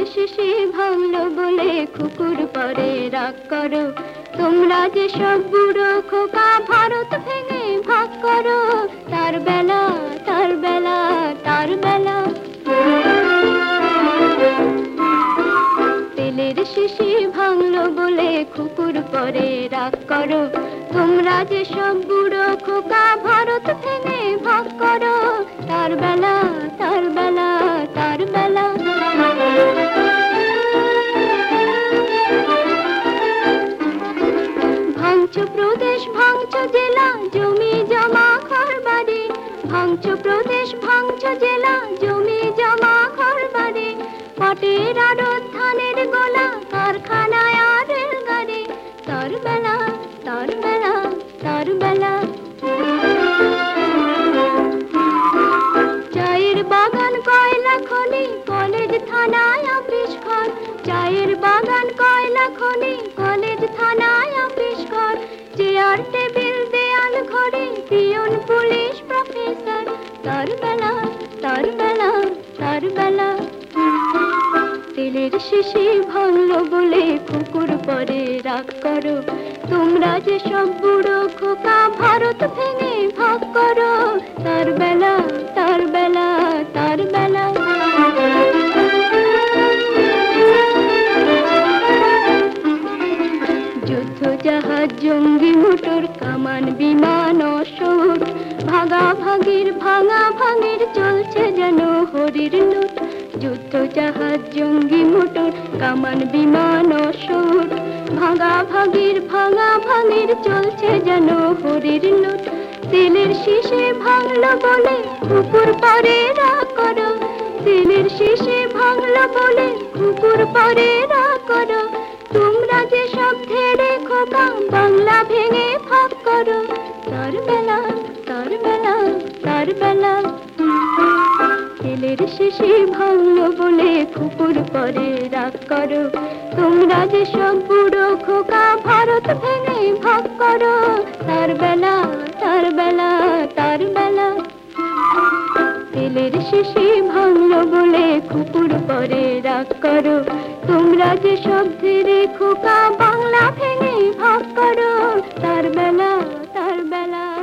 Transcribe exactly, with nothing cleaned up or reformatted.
শিশি ভাঙলো বলে কুকুর পরে রাগ করো, তোমরা যে সব বুড়ো খোকা ভারত ভেঙে ভাগ করো। তার বেলা তার বেলা তার বেলা, তেলের শিশি ভাঙলো বলে কুকুর পরে রাগ করো, তোমরা যে সব বুড়ো খোকা ভারত ভেঙে ভাগ করো। তার বেলা তার বেলা তার বেলা, ভাঙছো প্রদেশ ভাঙছো জেলা, জমি জমা ঘর বাড়ি। ভাঙছো প্রদেশ ভাঙছো জেলা, জমি জমা ঘর বাড়ি। পাটের আড়ত ধানের গোলা, কারখানায় আর রেলগাড়ি। তার বেলা তার বেলা তার বেলা, চায়ের বাগান কয়লা খনি, কলেজ থানায় অফিস ঘর। চায়ের বাগান কয়লা খনি, কলেজ থানায় অফিস ঘর। চেয়ার টেবিল দেয়াল ঘড়ি, পিয়ন পুলিশ প্রফেসর। তার বেলা তার বেলা তার বেলা, তেলের শিশি ভাঙলো বলে কুকুর পরে রাগ করো, তোমরা যে সব বুড়ো খোকা ভারত ভেঙে ভাগ করো। তার বেলা তার বেলা তার বেলা, যুদ্ধ জাহাজ জঙ্গি মোটর কামান বিমান অসুর। ভাগাভাগির ভাঙা ভাঙির চলছে যেন হরির লুট। যুদ্ধ জাহাজ জঙ্গি মোটর কামান বিমান অসুর। ভাগাভাগির ভাঙা ভাঙির চলছে যেন হরির লুট। তেলের শিশি ভাঙলো বলে কুকুর পরে রাগ করো, তেলের শিশি ভাঙলো বলে কুকুর পরে রাগ করো। তোমরা যে সব ধেড়ে খোকা বাংলা ভেঙে ভাগ করো। তার বেলা তার বেলা তার বেলা, তেলের শিশি ভাঙলো বলে কুকুর পরে রাগ করো, তোমরা যে সব বুড়ো খোকা ভারত ভেঙে ভাগ করো। তার বেলা তার বেলা তার বেলা, তেলের শিশি ভাঙলো বলে কুকুর পরে রাগ করো, তোমরা যে সব ধীরে খোকা বাংলা ভেঙে ভাগ করো। তার বেলা তার বেলা।